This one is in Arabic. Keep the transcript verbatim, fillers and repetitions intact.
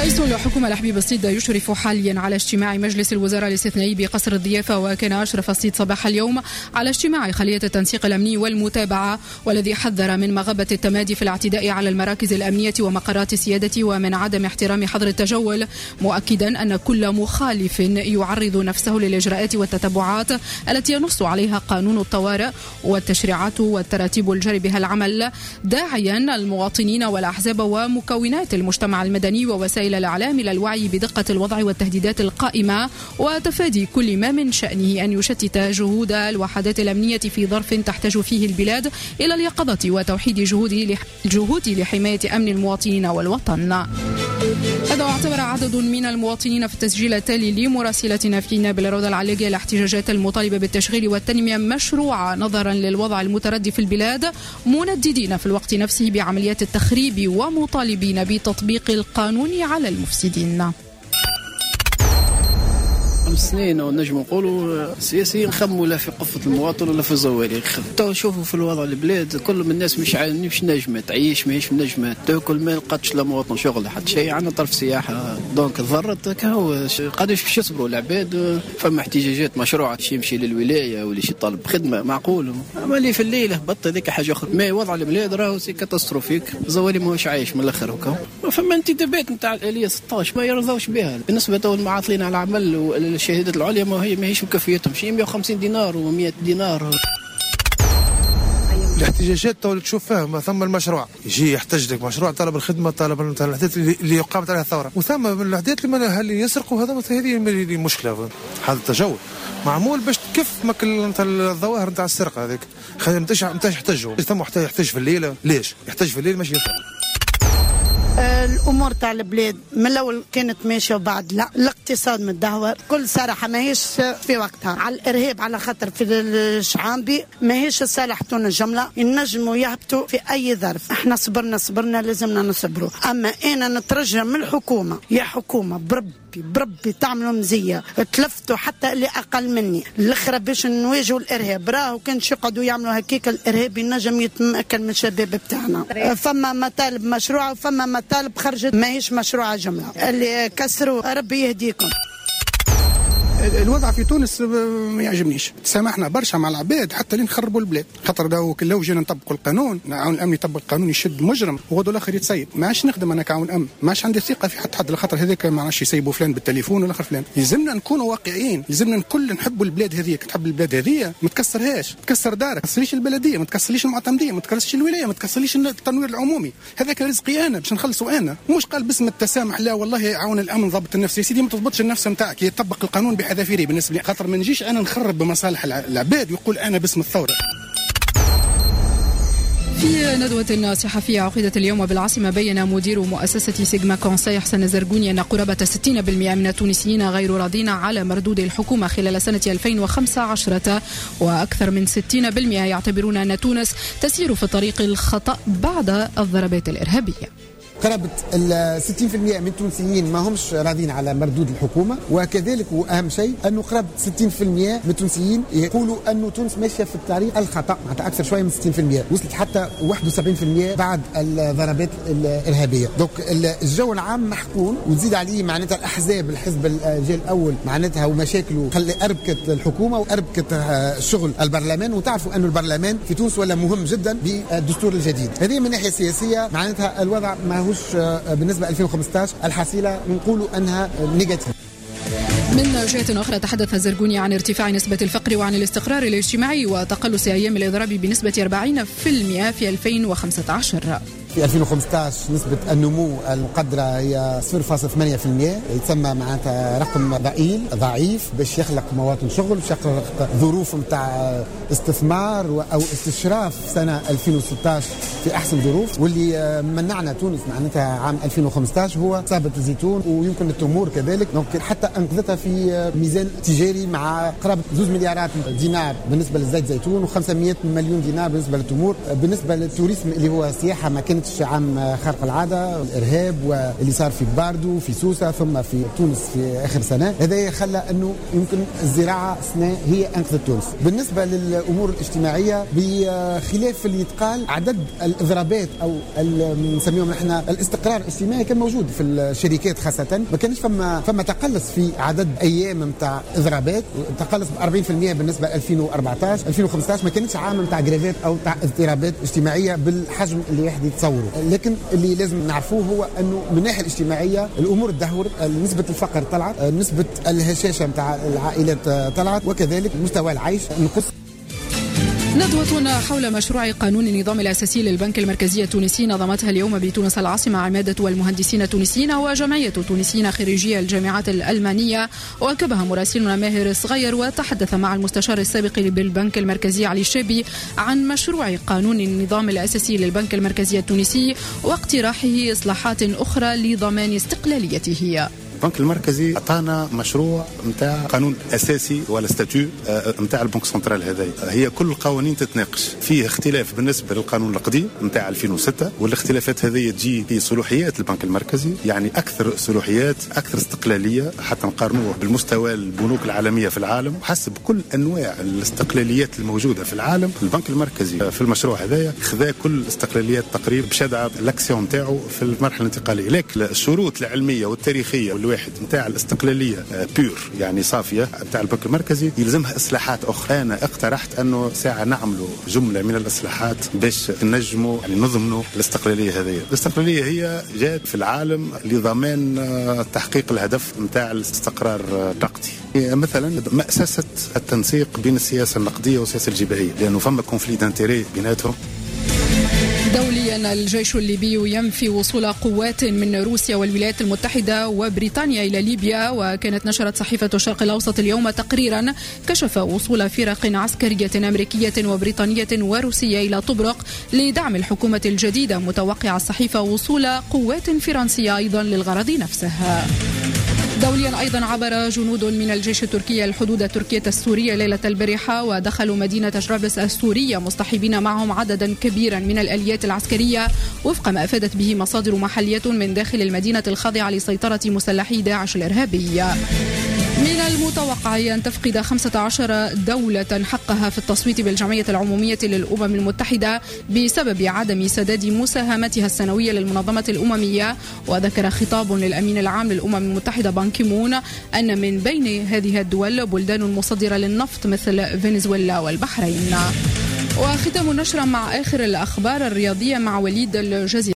رئيس الحكومة الحبيب الصيد يشرف حاليا على اجتماع مجلس الوزراء الاستثنائي بقصر الضيافة، وكان أشرف الصيد صباح اليوم على اجتماع خلية التنسيق الأمني والمتابعة، والذي حذر من مغبة التمادي في الاعتداء على المراكز الأمنية ومقرات السيادة ومن عدم احترام حظر التجول، مؤكدا أن كل مخالف يعرض نفسه للإجراءات والتتبعات التي ينص عليها قانون الطوارئ والتشريعات والتراتيب الجاري بها العمل، داعيا المواطنين والأحزاب ومكونات المجتمع المدني ووسائل الإعلام إلى الوعي بدقة الوضع والتهديدات القائمة، وتفادي كل ما من شأنه أن يشتت جهود الوحدات الأمنية في ظرف تحتاج فيه البلاد إلى اليقظة وتوحيد جهود الجهود لحماية أمن المواطنين والوطن. هذا واعتبر عدد من المواطنين في التسجيل التالي لمراسلتنا في نابل الروضة العلاجية الاحتجاجات المطالبة بالتشغيل والتنمية مشروعة نظرا للوضع المتردي في البلاد، منددين في الوقت نفسه بعمليات التخريب ومطالبين بتطبيق القانون على المفسدين. خمس سنين ونجم نقولوا سياسيين نخموا لا في قفة المواطن ولا في الزوالي. تو شوفوا في الوضع البلاد كل من الناس مش عايزين مش نجمة تعيش ماهيش نجمة تاكل، ما لقاتش لا مواطن شغل حتى شيء، عندنا طرف سياحة دونك تضرت كهو قداش باش يصبروا العباد. فما احتجاجات مشروعة شي يمشي للولاية ولا شي طالب خدمة معقول، اما اللي في الليل هبط هذيك حاجة أخرى. ما وضع البلاد راهو سي كاتاستروفيك، الزوالي ماهوش عايش من الآخر هكا. فما انتدابات نتاع الآلية ستة عشر ما يرضاوش بها بالنسبة تو المعاطلين على العمل. الشهادات العليا ما هي ماهيش مكفيتهم، شيء مئة وخمسين دينار ومئة دينار. الاحتجاجات تو تشوف فيها ما ثم المشروع يجي يحتاج لك مشروع طلب الخدمه، طلب الاحداث اللي قامت عليها الثوره، وثم من الاحداث اللي اللي يسرقوا هذا هذه المشكله. هذا التجول معمول باش تكف ماك الظواهر نتاع السرقه هذيك. خلينا نتاش يحتجوا ثم يحتاج في الليله. ليش يحتاج في الليل؟ ماشي الامور تاع البلاد من الاول كانت ماشيه وبعد لا. الاقتصاد متدهور كل صراحه ماهيش في وقتها. على الارهاب على خاطر في الشعابي ماهيش صالح تونس جمله، ينجموا يهبطوا في اي ظرف. احنا صبرنا صبرنا لازمنا نصبروا. اما انا نترجى من الحكومه، يا حكومه بربي بربي تعملوا مزيه، تلفتوا حتى اللي اقل مني الاخرى باش نواجهوا الارهاب. راهو كانش يقعدوا يعملوا هكيك الارهاب ينجم يتمكن من الشباب بتاعنا. فما مطالب مشروعه وفما مطالب خرجت ماهيش مشروعه جمله. اللي كسروا ربي يهديكم. الوضع في تونس ما يعجبنيش، تسامحنا برشا مع العباد حتى لين نخربوا البلاد. خاطر لو لو جينا نطبقوا القانون، عون الامن يطبق القانون يشد مجرم وغدو الاخر يتسيب. ما عادش نخدم انا كعون امن، ما عادش عندي ثقه في حد حد لخاطر هذاك ما عادش يسيبوا فلان بالتليفون والاخر فلان. يلزمنا نكونوا واقعيين، يلزمنا الكل نحبوا البلاد هذيك. تحب البلاد هذه ما تكسرهاش، تكسر دارك، ما تكسريش البلديه، ما تكسرليش المعتمديه، ما تكسرليش الولايه، ما تكسرليش التنوير العمومي. هذاك رزقي انا باش نخلصوا انا. مش قال باسم التسامح لا والله عون الامن ضبط النفس. يا سيدي ما تضبطش النفس نتاعك، يطبق القانون بحذافيره بالنسبه لي. خاطر ما نجيش انا نخرب بمصالح العباد ويقول انا باسم الثوره. في ندوة صحفية عقدت اليوم بالعاصمة، بين مدير مؤسسة سيجما كونساي حسن الزرقوني أن قرابة ستين بالمئة من التونسيين غير راضين على مردود الحكومة خلال سنة ألفين وخمسة عشر، وأكثر من ستين بالمئة يعتبرون أن تونس تسير في طريق الخطأ بعد الضربات الإرهابية. قرابة ستين بالمئة من التونسيين ما همش راضين على مردود الحكومة، وكذلك وأهم شيء أنه قرابة ستين بالمئة من التونسيين يقولوا أنه تونس ماشية في الطريق الخطأ، معناتها أكثر شوية من ستين بالمئة، وصلت حتى واحد وسبعين بالمئة بعد الضربات الإرهابية. دوك الجو العام محكون، وتزيد عليه معناتها الأحزاب، الحزب الجيل الأول معناتها ومشاكله خلي أربكت الحكومة وأربكت شغل البرلمان. وتعرفوا أنه البرلمان في تونس ولا مهم جدا بالدستور الجديد. هذه من ناحية سياسية معناتها الوضع ما هو بالنسبة ألفين وخمسة عشر الحصيلة نقولوا أنها نيجاتيف. من جهة أخرى تحدث الزرقوني عن ارتفاع نسبة الفقر وعن الاستقرار الاجتماعي وتقلص أيام الإضراب بنسبة أربعين بالمئة في ألفين وخمسة عشر. في ألفين وخمسة عشر نسبة النمو المقدرة هي صفر فاصلة ثمانية بالمئة، يتسمى معناتها رقم ضئيل ضعيف باش يخلق مواطن شغل، باش يخلق ظروف نتاع استثمار أو استشراف سنة ألفين وستة عشر في أحسن ظروف. واللي منعنا تونس معناتها عام ألفين وخمسة عشر هو صابة الزيتون ويمكن التمور كذلك، دونك حتى أنقذتها في ميزان تجاري مع قرابة زوز مليارات دينار بالنسبة للزيت زيتون وخمسمائة مليون دينار بالنسبة للتمور. بالنسبة للتوريسم اللي هو سياحة ما كانت كانتش عام خارق العاده، الارهاب واللي صار في باردو في سوسه ثم في تونس في اخر سنه، هذا خلى انه يمكن الزراعه السنه هي انقذت تونس. بالنسبه للامور الاجتماعيه بخلاف اللي يتقال، عدد الاضرابات او نسميهم نحن الاستقرار الاجتماعي كان موجود في الشركات خاصه، ما كانش فما فما تقلص في عدد ايام نتاع اضرابات، تقلص ب أربعين بالمئة بالنسبه ل ألفين وأربعطاش ألفين وخمسطاش، ما كانتش عام نتاع جريفات او نتاع اضطرابات اجتماعيه بالحجم اللي واحد يتصوره. لكن اللي لازم نعرفوه هو انه من الناحيه الاجتماعيه الامور تدهورت، نسبه الفقر طلعت، نسبه الهشاشه نتاع العائلات طلعت، وكذلك مستوى العيش نقص. ندوة حول مشروع قانون النظام الأساسي للبنك المركزي التونسي نظمتها اليوم بتونس العاصمة عمادة والمهندسين التونسيين وجمعية تونسيين خريجي الجامعات الألمانية، وأكبها مراسلنا ماهر صغير، وتحدث مع المستشار السابق بالبنك المركزي علي الشابي عن مشروع قانون النظام الأساسي للبنك المركزي التونسي واقتراحه إصلاحات أخرى لضمان استقلاليته. البنك المركزي أعطانا مشروع متاع قانون أساسي ولا ستاتيو متاع البنك سنترال. هذا هي كل القوانين تتناقش فيه اختلاف بالنسبة للقانون القديم متاع ألفين وستة، والاختلافات هذه تجي في صلاحيات البنك المركزي، يعني أكثر صلاحيات أكثر استقلالية حتى نقارنوه بالمستوى البنوك العالمية في العالم. وحسب كل أنواع الاستقلاليات الموجودة في العالم البنك المركزي في المشروع هذايا خذا كل الاستقلاليات تقريبا بشدع الاكسيون تاعو في المرحلة الانتقالية. لكن الشروط العلمية والتاريخية واحد نتاع الاستقلاليه بيور يعني صافيه نتاع البنك المركزي يلزمها اصلاحات اخرى. انا اقترحت انه ساعه نعملوا جمله من الاصلاحات باش نجموا يعني نضمنوا الاستقلاليه هذه. الاستقلاليه هي جات في العالم لضمان تحقيق الهدف نتاع الاستقرار النقدي. مثلا مأسسة التنسيق بين السياسه النقديه والسياسه الجبهيه، لانه فما كونفلي دانتيري بيناتهم. دوليا الجيش الليبي ينفي وصول قوات من روسيا والولايات المتحدة وبريطانيا إلى ليبيا، وكانت نشرت صحيفة الشرق الأوسط اليوم تقريرا كشف وصول فرق عسكرية أمريكية وبريطانية وروسية إلى طبرق لدعم الحكومة الجديدة، متوقع الصحيفة وصول قوات فرنسية أيضا للغرض نفسه. دوليا أيضا عبر جنود من الجيش التركي الحدود التركية السورية ليلة البارحة ودخلوا مدينة جرابلس السورية مصطحبين معهم عددا كبيرا من الآليات العسكرية، وفق ما أفادت به مصادر محلية من داخل المدينة الخاضعة لسيطرة مسلحي داعش الإرهابي. من المتوقع أن تفقد خمسة عشر دولة حقها في التصويت بالجمعية العمومية للأمم المتحدة بسبب عدم سداد مساهمتها السنوية للمنظمة الأممية. وذكر خطاب للأمين العام للأمم المتحدة بان كي مون أن من بين هذه الدول بلدان مصدرة للنفط مثل فنزويلا والبحرين. وختام النشرة مع آخر الأخبار الرياضية مع وليد الجزيرة.